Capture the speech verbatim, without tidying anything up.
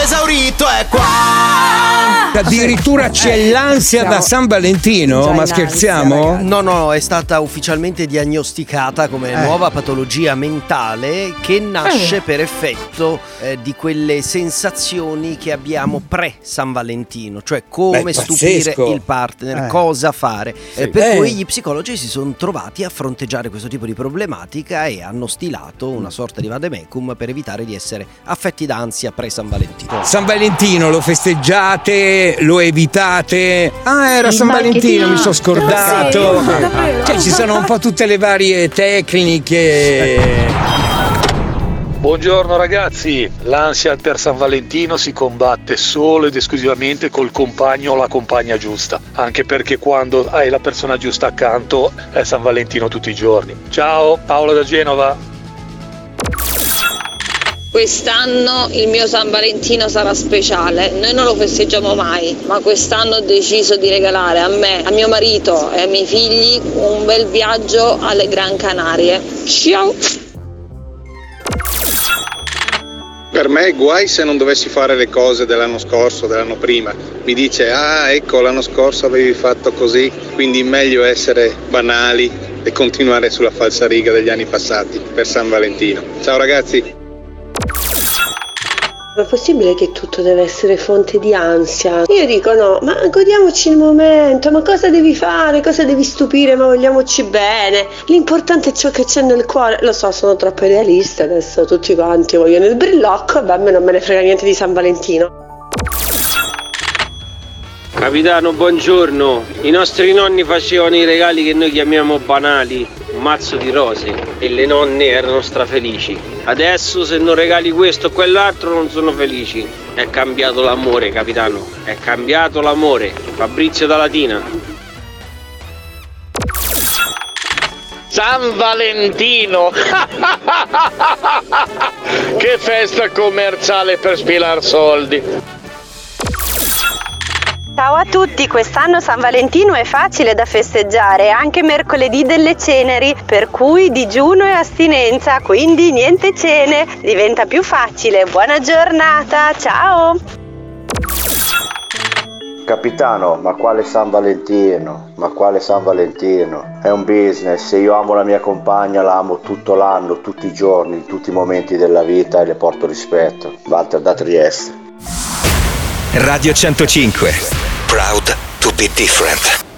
esaurito è qua. Addirittura c'è l'ansia da San Valentino, ma scherziamo? No, no, è stata ufficialmente diagnosticata come eh. nuova patologia mentale che nasce eh. per effetto eh, di quelle sensazioni che abbiamo pre San Valentino, cioè come Beh, stupire il partner, eh. cosa fare. Sì. Eh, per eh. cui gli psicologi si sono trovati a fronteggiare questo tipo di problematica e hanno stilato una sorta di vademecum per evitare di essere affetti d'ansia pre San Valentino. San Valentino lo festeggiate, lo evitate? Ah, era il San Valentino, mi sono scordato. Sì, cioè ci sono un po' tutte le varie tecniche. Buongiorno ragazzi, l'ansia per San Valentino si combatte solo ed esclusivamente col compagno o la compagna giusta, anche perché quando hai la persona giusta accanto è San Valentino tutti i giorni. Ciao, Paolo da Genova. Quest'anno il mio San Valentino sarà speciale, noi non lo festeggiamo mai, ma quest'anno ho deciso di regalare a me, a mio marito e ai miei figli un bel viaggio alle Gran Canarie. Ciao! Per me guai se non dovessi fare le cose dell'anno scorso, dell'anno prima. Mi dice, ah ecco l'anno scorso avevi fatto così, quindi meglio essere banali e continuare sulla falsariga degli anni passati per San Valentino. Ciao ragazzi! Ma è possibile che tutto deve essere fonte di ansia? Io dico no, ma godiamoci il momento, ma cosa devi fare, cosa devi stupire, ma vogliamoci bene. L'importante è ciò che c'è nel cuore. Lo so, sono troppo realista, adesso tutti quanti vogliono il brillocco e beh, a me non me ne frega niente di San Valentino. Capitano, buongiorno. I nostri nonni facevano i regali che noi chiamiamo banali, un mazzo di rose, e le nonne erano strafelici. Adesso se non regali questo o quell'altro non sono felici. È cambiato l'amore, capitano, è cambiato l'amore. Fabrizio da Latina. San Valentino! Che festa commerciale per spilar soldi! Ciao a tutti, quest'anno San Valentino è facile da festeggiare, anche mercoledì delle ceneri, per cui digiuno e astinenza, quindi niente cene, diventa più facile. Buona giornata, ciao! Capitano, ma quale San Valentino? Ma quale San Valentino? È un business, se io amo la mia compagna la amo tutto l'anno, tutti i giorni, in tutti i momenti della vita e le porto rispetto. Walter da Trieste. Radio centocinque. Proud to be different.